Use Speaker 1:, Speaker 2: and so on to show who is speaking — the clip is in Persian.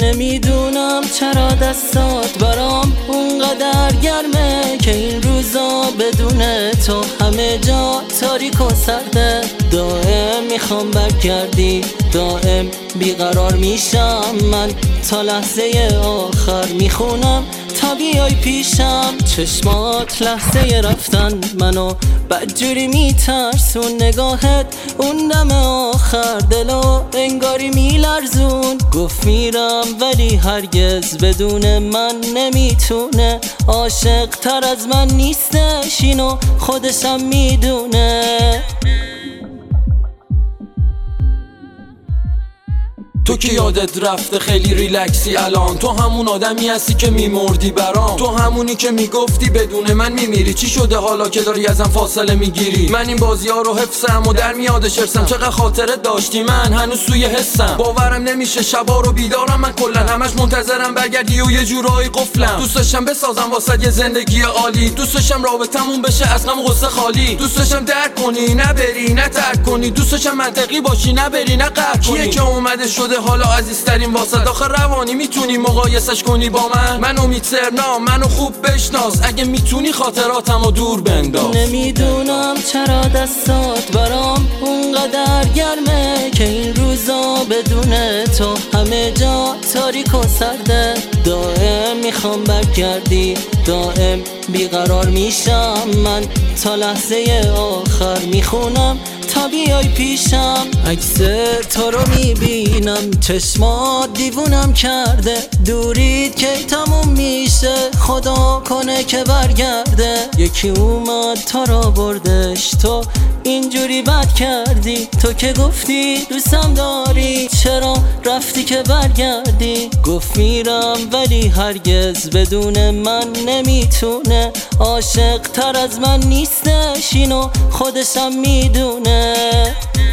Speaker 1: نمیدونم چرا دستات برام اونقدر گرمه که این روزا بدون تو همه جا تاریک و سرده. دائم میخوام برگردی، دائم بیقرار میشم من، تا لحظه آخر میخونم تا بیای پیشم. چشمات لحظه رفتن منو بدجوری میترسون، نگاهت اون دم آخر دلو انگاری میلرزون. گفت میرم ولی هرگز بدون من نمیتونه، عاشق تر از من نیستش اینو خودشم میدونه.
Speaker 2: تو که یادت رفته خیلی ریلکسی الان، تو همون آدمی هستی که میمردی برام، تو همونی که میگفتی بدون من میمیری. چی شده حالا که داری ازم فاصله میگیری؟ من این بازی ها رو حفظم و در میاد شرسم، چقدر خاطره داشتی من هنوز سوی حسم. باورم نمیشه شبا رو بیدارم من کلا، همش منتظرم برگردی و یه جورایی قفلم. دوست داشتم بسازم واسه یه زندگی عالی، دوست داشتم رابطمون بشه از غم و غصه خالی، دوست داشتم درک کنی نه بری نه ترک کنی، دوست داشتم منطقی باشی نه بری نه قهر کنی. کیه که اومده شده حالا عزیزترین واسه آخر روانی میتونی مقایسش کنی با من امید سرنام منو خوب بشناس، اگه میتونی خاطراتمو دور بنداز.
Speaker 1: نمیدونم چرا دستات برام اونقدر گرمه که این روزا بدون تو همه جا تاریک و سرده. دائم میخوام برگردی، دائم بیقرار میشم من، تا لحظه آخر میخونم تا بیای پیشم. عکس تو رو میبینم چشمات دیوونم کرده، دورید که تموم میشه خدا کنه که برگرده. یکی اومد تو را بردش، تو اینجوری بد کردی، تو که گفتی دوستم داری چرا رفتی که برگردی. گفت میرم ولی هرگز بدون من نمیتونه، عاشق تر از من نیستش اینو خودشم میدونه.